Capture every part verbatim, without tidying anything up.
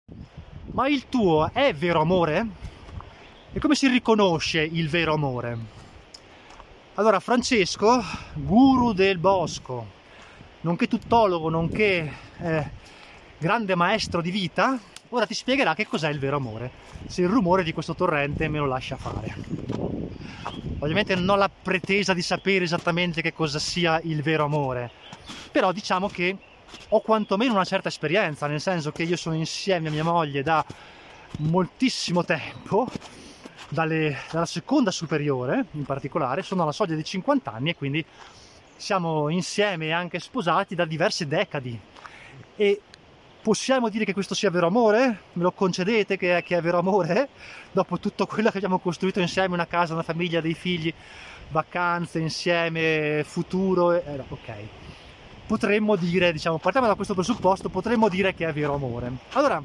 Ma il tuo è vero amore? E come si riconosce il vero amore? Allora, Francesco, guru del bosco, nonché tuttologo, nonché eh, grande maestro di vita, ora ti spiegherà che cos'è il vero amore, se il rumore di questo torrente me lo lascia fare. Ovviamente non ho la pretesa di sapere esattamente che cosa sia il vero amore, però diciamo che ho quantomeno una certa esperienza, nel senso che io sono insieme a mia moglie da moltissimo tempo, dalle, dalla seconda superiore in particolare, sono alla soglia dei cinquanta anni e quindi siamo insieme e anche sposati da diverse decadi. E possiamo dire che questo sia vero amore? Me lo concedete che è, che è vero amore? Dopo tutto quello che abbiamo costruito insieme, una casa, una famiglia, dei figli, vacanze insieme, futuro, eh, ok. Potremmo dire, diciamo, partiamo da questo presupposto, potremmo dire che è vero amore. Allora,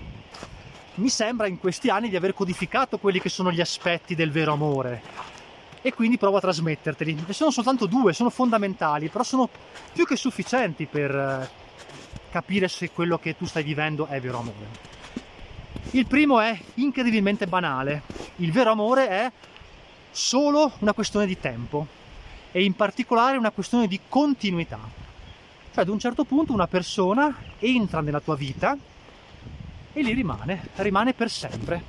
mi sembra in questi anni di aver codificato quelli che sono gli aspetti del vero amore e quindi provo a trasmetterteli. Ne sono soltanto due, sono fondamentali, però sono più che sufficienti per capire se quello che tu stai vivendo è vero amore. Il primo è incredibilmente banale. Il vero amore è solo una questione di tempo e in particolare una questione di continuità. Cioè ad un certo punto una persona entra nella tua vita e lì rimane, rimane per sempre.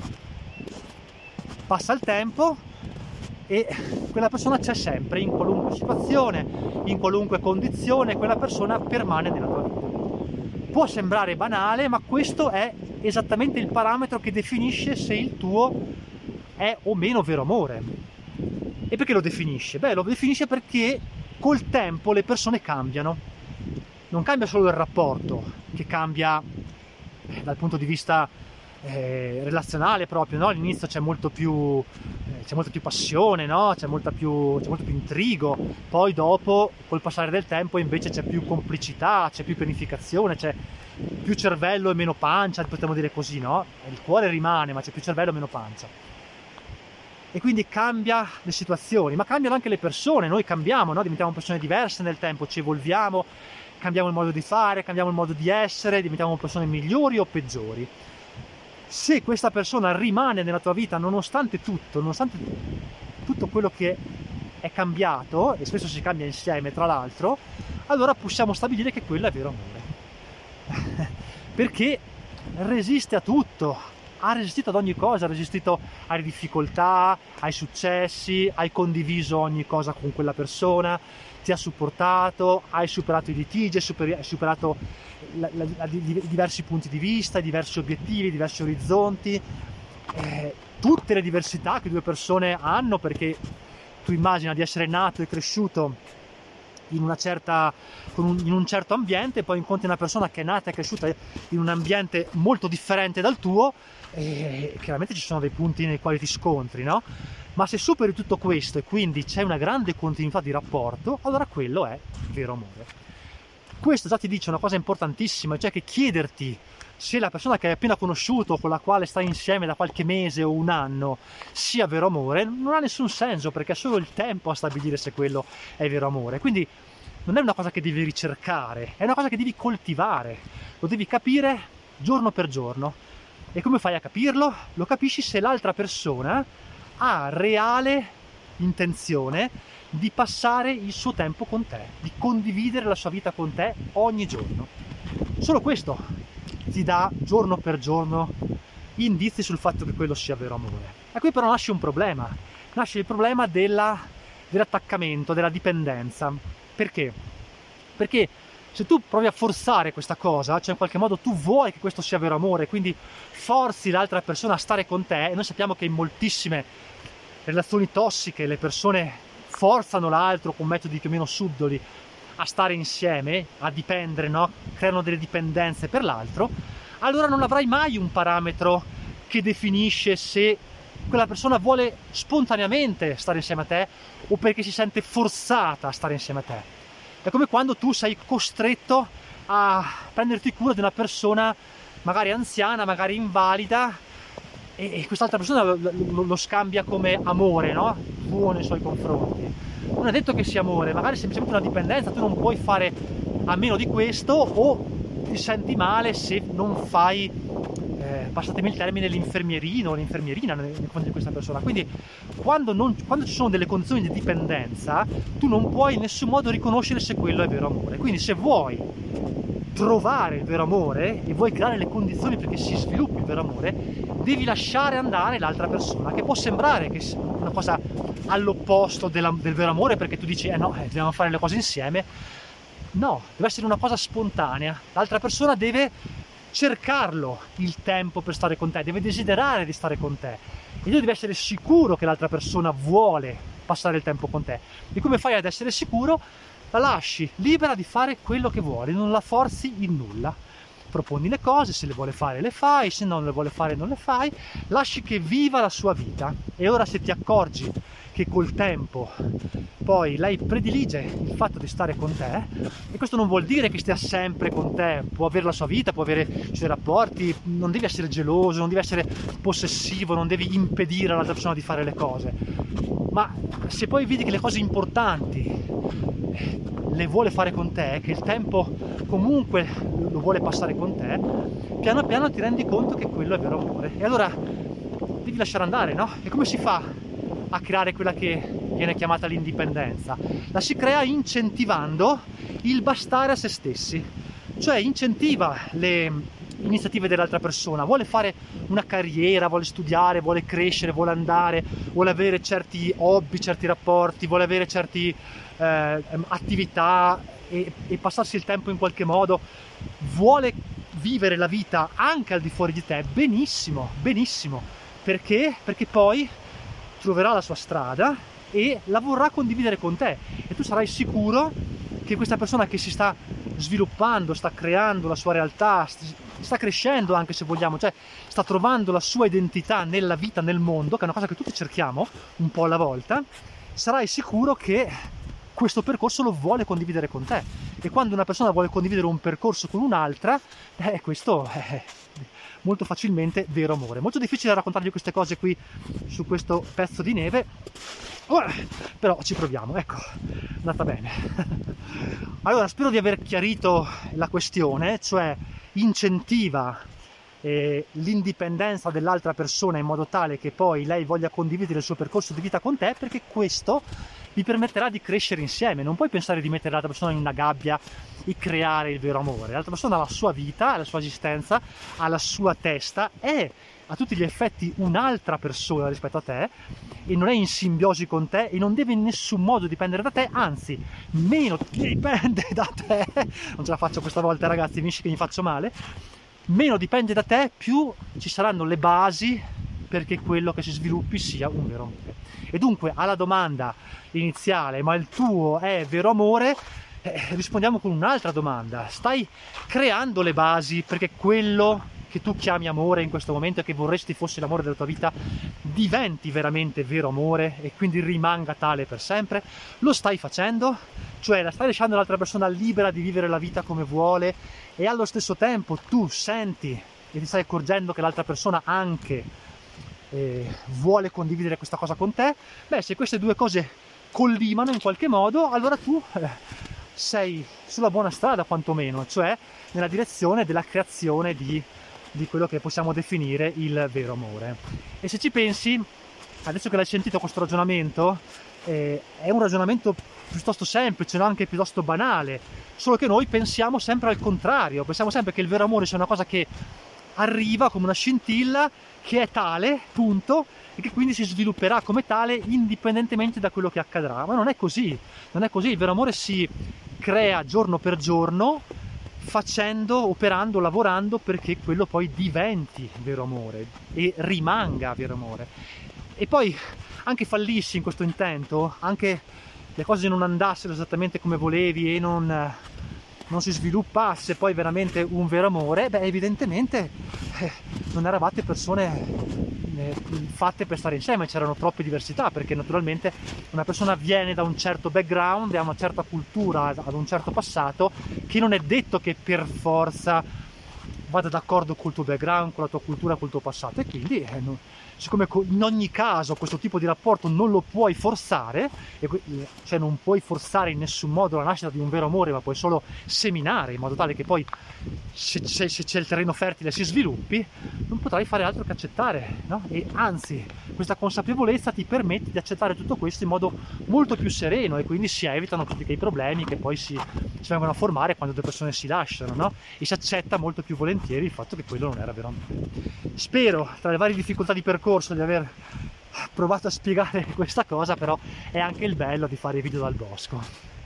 Passa il tempo e quella persona c'è sempre, in qualunque situazione, in qualunque condizione, quella persona permane nella tua vita. Può sembrare banale, ma questo è esattamente il parametro che definisce se il tuo è o meno vero amore. E perché lo definisce? Beh, lo definisce perché col tempo le persone cambiano. Non cambia solo il rapporto, che cambia eh, dal punto di vista eh, relazionale proprio, no? All'inizio c'è molto più eh, c'è molta più passione, no? C'è molta più c'è molto più intrigo, poi dopo col passare del tempo invece c'è più complicità, c'è più pianificazione, c'è più cervello e meno pancia, potremmo dire così, no? Il cuore rimane, ma c'è più cervello e meno pancia. E quindi cambia le situazioni, ma cambiano anche le persone, noi cambiamo, no? Diventiamo persone diverse nel tempo, ci evolviamo, cambiamo il modo di fare, cambiamo il modo di essere, diventiamo persone migliori o peggiori. Se questa persona rimane nella tua vita nonostante tutto, nonostante tutto quello che è cambiato, e spesso si cambia insieme tra l'altro, allora possiamo stabilire che quello è vero amore. Perché resiste a tutto. Ha resistito ad ogni cosa, ha resistito alle difficoltà, ai successi, hai condiviso ogni cosa con quella persona, ti ha supportato, hai superato i litigi, hai superato la, la, la, diversi punti di vista, diversi obiettivi, diversi orizzonti, eh, tutte le diversità che due persone hanno, perché tu immagina di essere nato e cresciuto in una certa, con un, in un certo ambiente, poi incontri una persona che è nata e cresciuta in un ambiente molto differente dal tuo, e chiaramente ci sono dei punti nei quali ti scontri, no? Ma se superi tutto questo e quindi c'è una grande continuità di rapporto, allora quello è vero amore. Questo già ti dice una cosa importantissima, cioè che chiederti se la persona che hai appena conosciuto, con la quale stai insieme da qualche mese o un anno, sia vero amore, non ha nessun senso, perché è solo il tempo a stabilire se quello è vero amore. Quindi non è una cosa che devi ricercare, è una cosa che devi coltivare, lo devi capire giorno per giorno. E come fai a capirlo? Lo capisci se l'altra persona ha reale intenzione di passare il suo tempo con te, di condividere la sua vita con te ogni giorno. Solo questo ti dà giorno per giorno indizi sul fatto che quello sia vero amore. E qui però nasce un problema, nasce il problema della, dell'attaccamento, della dipendenza. Perché? Perché se tu provi a forzare questa cosa, cioè in qualche modo tu vuoi che questo sia vero amore, quindi forzi l'altra persona a stare con te, e noi sappiamo che in moltissime relazioni tossiche le persone forzano l'altro con metodi più o meno subdoli a stare insieme, a dipendere, no? Creano delle dipendenze per l'altro, allora non avrai mai un parametro che definisce se quella persona vuole spontaneamente stare insieme a te o perché si sente forzata a stare insieme a te. È come quando tu sei costretto a prenderti cura di una persona magari anziana, magari invalida, e, e quest'altra persona lo, lo, lo scambia come amore, no? Buono nei suoi confronti. Non è detto che sia amore, magari è semplicemente una dipendenza, tu non puoi fare a meno di questo, o ti senti male se non fai, eh, passatemi il termine, l'infermierino o l'infermierina nei confronti di questa persona. Quindi quando, non, quando ci sono delle condizioni di dipendenza, tu non puoi in nessun modo riconoscere se quello è vero amore. Quindi se vuoi trovare il vero amore e vuoi creare le condizioni perché si sviluppi il vero amore, devi lasciare andare l'altra persona, che può sembrare che sia una cosa all'opposto della, del vero amore, perché tu dici eh no, eh, dobbiamo fare le cose insieme. No, deve essere una cosa spontanea. L'altra persona deve cercarlo il tempo per stare con te, deve desiderare di stare con te, e tu devi essere sicuro che l'altra persona vuole passare il tempo con te. E come fai ad essere sicuro? La lasci libera di fare quello che vuole, non la forzi in nulla. Proponi le cose, se le vuole fare le fai, se non le vuole fare non le fai, lasci che viva la sua vita. E ora se ti accorgi che col tempo poi lei predilige il fatto di stare con te, e questo non vuol dire che stia sempre con te, può avere la sua vita, può avere i suoi rapporti, non devi essere geloso, non devi essere possessivo, non devi impedire all'altra persona di fare le cose, ma se poi vedi che le cose importanti le vuole fare con te, che il tempo comunque lo vuole passare con te, piano piano ti rendi conto che quello è vero amore, e allora devi lasciare andare, no? E come si fa a creare quella che viene chiamata l'indipendenza? La si crea incentivando il bastare a se stessi, cioè incentiva le iniziative dell'altra persona, vuole fare una carriera, vuole studiare, vuole crescere, vuole andare, vuole avere certi hobby, certi rapporti, vuole avere certe eh, attività e, e passarsi il tempo in qualche modo, vuole vivere la vita anche al di fuori di te. Benissimo, benissimo, perché? Perché poi troverà la sua strada e la vorrà condividere con te, e tu sarai sicuro che questa persona che si sta sviluppando, sta creando la sua realtà, sta crescendo anche, se vogliamo, cioè sta trovando la sua identità nella vita, nel mondo, che è una cosa che tutti cerchiamo un po' alla volta, sarai sicuro che questo percorso lo vuole condividere con te. E quando una persona vuole condividere un percorso con un'altra, eh, questo è molto facilmente vero amore. Molto difficile raccontarvi queste cose qui su questo pezzo di neve, però ci proviamo. Ecco, è andata bene. Allora, spero di aver chiarito la questione, cioè incentiva eh, l'indipendenza dell'altra persona in modo tale che poi lei voglia condividere il suo percorso di vita con te, perché questo vi permetterà di crescere insieme. Non puoi pensare di mettere l'altra persona in una gabbia e creare il vero amore. L'altra persona ha la sua vita, ha la sua esistenza, ha la sua testa, è a tutti gli effetti un'altra persona rispetto a te, e non è in simbiosi con te e non deve in nessun modo dipendere da te, anzi meno dipende da te, non ce la faccio questa volta ragazzi, finisce che mi faccio male, meno dipende da te, più ci saranno le basi perché quello che si sviluppi sia un vero amore. E dunque alla domanda iniziale, ma il tuo è vero amore, eh, rispondiamo con un'altra domanda: stai creando le basi perché quello che tu chiami amore in questo momento e che vorresti fosse l'amore della tua vita diventi veramente vero amore e quindi rimanga tale per sempre? Lo stai facendo? Cioè la stai lasciando l'altra persona libera di vivere la vita come vuole, e allo stesso tempo tu senti e ti stai accorgendo che l'altra persona anche eh, vuole condividere questa cosa con te? Beh, se queste due cose collimano in qualche modo, allora tu eh, sei sulla buona strada, quantomeno, cioè nella direzione della creazione di di quello che possiamo definire il vero amore. E se ci pensi, adesso che l'hai sentito questo ragionamento, eh, è un ragionamento piuttosto semplice, no? Anche piuttosto banale, solo che noi pensiamo sempre al contrario, pensiamo sempre che il vero amore sia una cosa che arriva come una scintilla, che è tale, punto, e che quindi si svilupperà come tale indipendentemente da quello che accadrà. Ma non è così, non è così. Il vero amore si crea giorno per giorno, facendo, operando, lavorando perché quello poi diventi vero amore e rimanga vero amore. E poi anche fallissi in questo intento, anche le cose non andassero esattamente come volevi e non, non si sviluppasse poi veramente un vero amore, beh evidentemente eh, non eravate persone fatte per stare insieme, c'erano troppe diversità, perché naturalmente una persona viene da un certo background, ha una certa cultura, ad un certo passato, che non è detto che per forza vada d'accordo col tuo background, con la tua cultura, col tuo passato, e quindi eh, non, siccome in ogni caso questo tipo di rapporto non lo puoi forzare, e, cioè non puoi forzare in nessun modo la nascita di un vero amore, ma puoi solo seminare in modo tale che poi se, se, se c'è il terreno fertile si sviluppi, non potrai fare altro che accettare, no? E anzi, questa consapevolezza ti permette di accettare tutto questo in modo molto più sereno, e quindi si evitano tutti quei problemi che poi si, si vengono a formare quando due persone si lasciano, no? E si accetta molto più volentieri il fatto che quello non era vero amore. Spero, tra le varie difficoltà di percorso, di aver provato a spiegare questa cosa, però è anche il bello di fare i video dal bosco.